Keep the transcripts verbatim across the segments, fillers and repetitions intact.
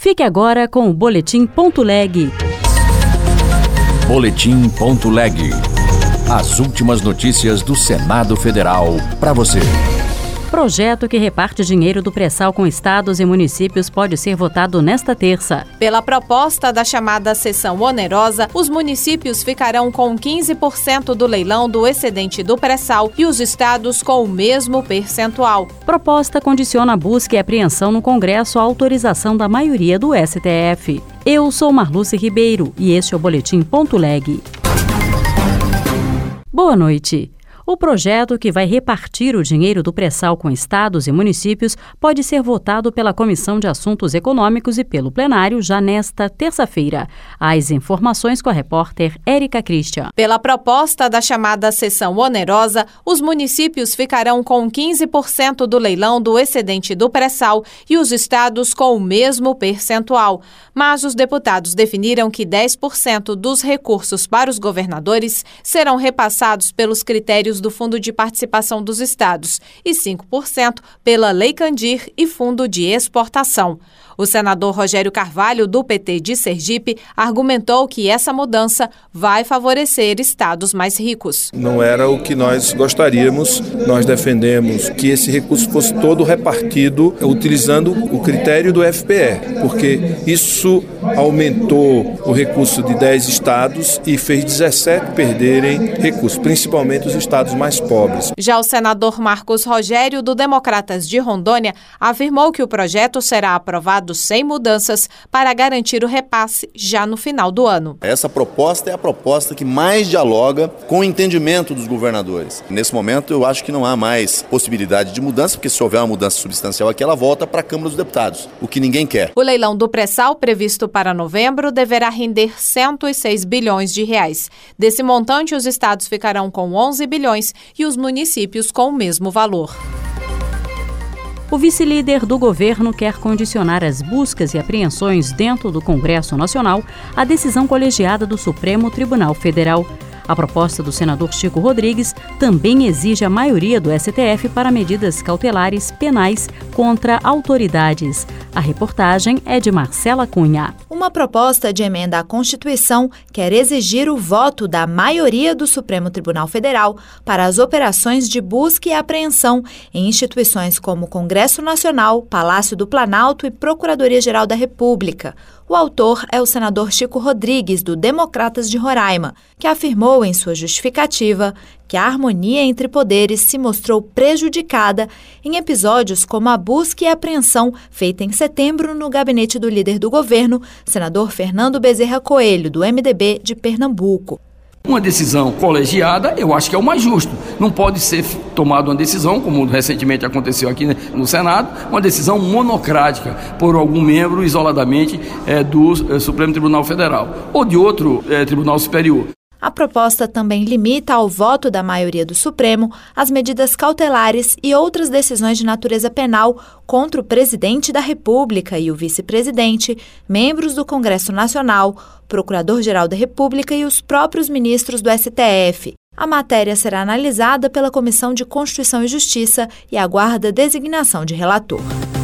Fique agora com o Boletim Ponto Leg. Boletim Ponto Leg. As últimas notícias do Senado Federal para você. Projeto que reparte dinheiro do pré-sal com estados e municípios pode ser votado nesta terça. Pela proposta da chamada sessão onerosa, os municípios ficarão com quinze por cento do leilão do excedente do pré-sal e os estados com o mesmo percentual. Proposta condiciona a busca e apreensão no Congresso à autorização da maioria do S T F. Eu sou Marluce Ribeiro e este é o Boletim Ponto Leg. Boa noite. O projeto que vai repartir o dinheiro do pré-sal com estados e municípios pode ser votado pela Comissão de Assuntos Econômicos e pelo plenário já nesta terça-feira. As informações com a repórter Érica Christian. Pela proposta da chamada sessão onerosa, os municípios ficarão com quinze por cento do leilão do excedente do pré-sal e os estados com o mesmo percentual. Mas os deputados definiram que dez por cento dos recursos para os governadores serão repassados pelos critérios do Fundo de Participação dos Estados e cinco por cento pela Lei Candir e Fundo de Exportação. O senador Rogério Carvalho, do P T de Sergipe, argumentou que essa mudança vai favorecer estados mais ricos. Não era o que nós gostaríamos. Nós defendemos que esse recurso fosse todo repartido utilizando o critério do F P E, porque isso aumentou o recurso de dez estados e fez dezessete perderem recursos, principalmente os estados mais pobres. Já o senador Marcos Rogério, do Democratas de Rondônia, afirmou que o projeto será aprovado sem mudanças para garantir o repasse já no final do ano. Essa proposta é a proposta que mais dialoga com o entendimento dos governadores. Nesse momento, eu acho que não há mais possibilidade de mudança, porque se houver uma mudança substancial aqui, ela volta para a Câmara dos Deputados, o que ninguém quer. O leilão do pré-sal, previsto para novembro, deverá render cento e seis bilhões de reais. Desse montante, os estados ficarão com onze bilhões e os municípios com o mesmo valor. O vice-líder do governo quer condicionar as buscas e apreensões dentro do Congresso Nacional à decisão colegiada do Supremo Tribunal Federal. A proposta do senador Chico Rodrigues também exige a maioria do S T F para medidas cautelares penais contra autoridades. A reportagem é de Marcela Cunha. Uma proposta de emenda à Constituição quer exigir o voto da maioria do Supremo Tribunal Federal para as operações de busca e apreensão em instituições como o Congresso Nacional, Palácio do Planalto e Procuradoria-Geral da República. O autor é o senador Chico Rodrigues, do Democratas de Roraima, que afirmou em sua justificativa que a harmonia entre poderes se mostrou prejudicada em episódios como a busca e apreensão feita em setembro no gabinete do líder do governo, senador Fernando Bezerra Coelho, do M D B de Pernambuco. Uma decisão colegiada, eu acho que é o mais justo. Não pode ser tomada uma decisão, como recentemente aconteceu aqui no Senado, uma decisão monocrática por algum membro isoladamente é, do é, Supremo Tribunal Federal ou de outro é, Tribunal Superior. A proposta também limita ao voto da maioria do Supremo as medidas cautelares e outras decisões de natureza penal contra o presidente da República e o vice-presidente, membros do Congresso Nacional, Procurador-Geral da República e os próprios ministros do S T F. A matéria será analisada pela Comissão de Constituição e Justiça e aguarda designação de relator.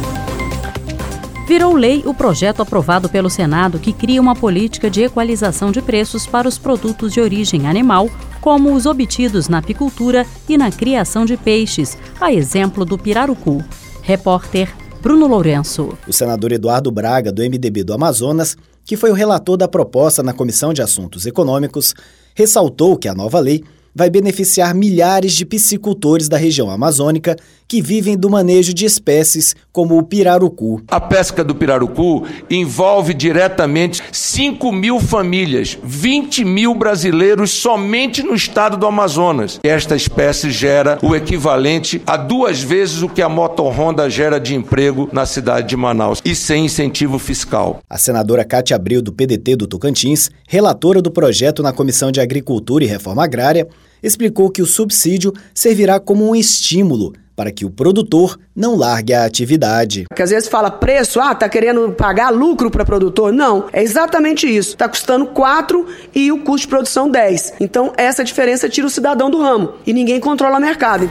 Virou lei o projeto aprovado pelo Senado que cria uma política de equalização de preços para os produtos de origem animal, como os obtidos na apicultura e na criação de peixes, a exemplo do pirarucu. Repórter Bruno Lourenço. O senador Eduardo Braga, do M D B do Amazonas, que foi o relator da proposta na Comissão de Assuntos Econômicos, ressaltou que a nova lei vai beneficiar milhares de piscicultores da região amazônica que vivem do manejo de espécies como o pirarucu. A pesca do pirarucu envolve diretamente cinco mil famílias, vinte mil brasileiros somente no estado do Amazonas. Esta espécie gera o equivalente a duas vezes o que a motorhonda gera de emprego na cidade de Manaus, e sem incentivo fiscal. A senadora Cátia Abreu, do P D T do Tocantins, relatora do projeto na Comissão de Agricultura e Reforma Agrária, explicou que o subsídio servirá como um estímulo para que o produtor não largue a atividade. Porque às vezes fala preço, ah, tá querendo pagar lucro para produtor? Não, é exatamente isso. Tá custando quatro e o custo de produção dez. Então essa diferença tira o cidadão do ramo e ninguém controla o mercado.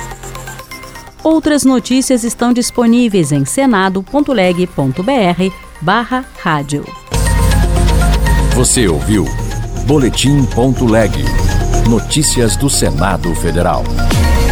Outras notícias estão disponíveis em senado ponto leg ponto br barra rádio. Você ouviu Boletim Ponto Leg. Notícias do Senado Federal.